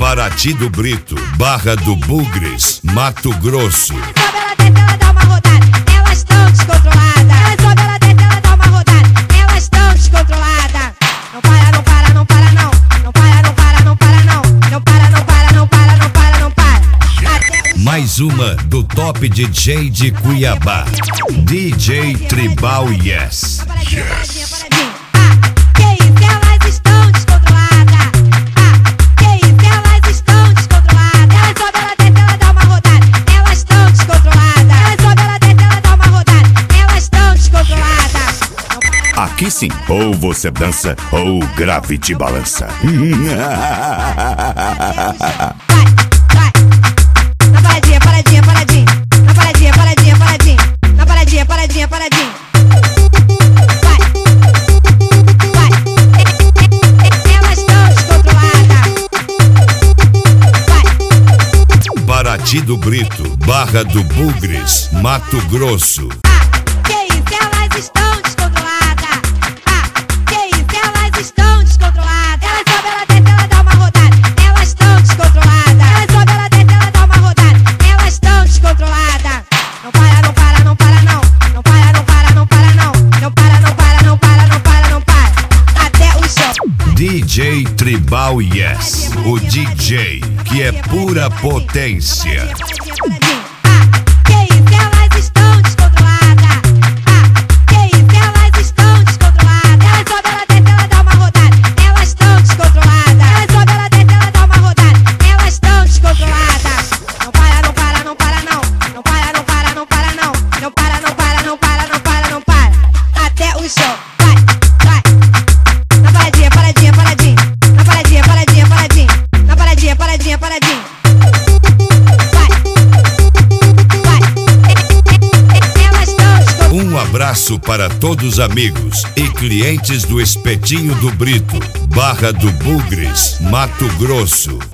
Paraty do Brito, Barra do Bugres, Mato Grosso. Ela sobe, ela desce, ela dá uma rodada. Elas tão descontroladas. Ela sobe, ela desce, ela dá uma rodada. Elas tão descontroladas. Não para, não para, não para não. Não para, não para, não para não. Não para, não para, não para, não para, não para. Mais uma do Top DJ de Cuiabá, DJ Tribal Yes. Paradinha, paradinha, paradinha. Que isso, elas estão descontroladas. Que isso, elas estão descontroladas. Ela sobe, ela desce, ela dá uma rodada. Elas estão descontroladas. Ela sobe, ela desce, ela dá uma rodada. Elas estão descontroladas. Aqui sim, ou você dança ou o grave te balança. Vai. Na paradinha, paradinha, paradinha. Na paradinha, paradinha, paradinha. Na paradinha, paradinha, paradinha. Vai. Elas estão descontroladas. Vai. Paraty do Brito, Barra do Bugres, Mato Grosso. Que isso, elas estão descontroladas. Que isso, elas estão descontroladas. Ela sobe, ela desce, ela dá uma rodada. Elas estão descontroladas. Ela sobe, ela desce, ela dá uma rodada. Elas estão descontroladas. Não para, não para, não para não. Não para, não para, não para não. Não para, não para, não para, não para, não para. Até o chão. DJ Tribal Yes, o DJ que é pura potência. Que isso, elas estão descontroladas. Que isso, elas estão descontroladas. Ela sobe, ela desce, ela dá uma rodada. Elas estão descontroladas. Ela sobe, ela desce, ela dá uma rodada. Elas estão descontroladas. Não para, não para, não para não. Não para, não para, não para não. Não para, não para, não para, não para, não para. Até o chão. Vai. Na paradinha, paradinha, paradinha. Na paradinha, paradinha, paradinha. Na paradinha, paradinha, paradinha. Um abraço para todos os amigos e clientes do Espetinho do Brito, Barra do Bugres, Mato Grosso.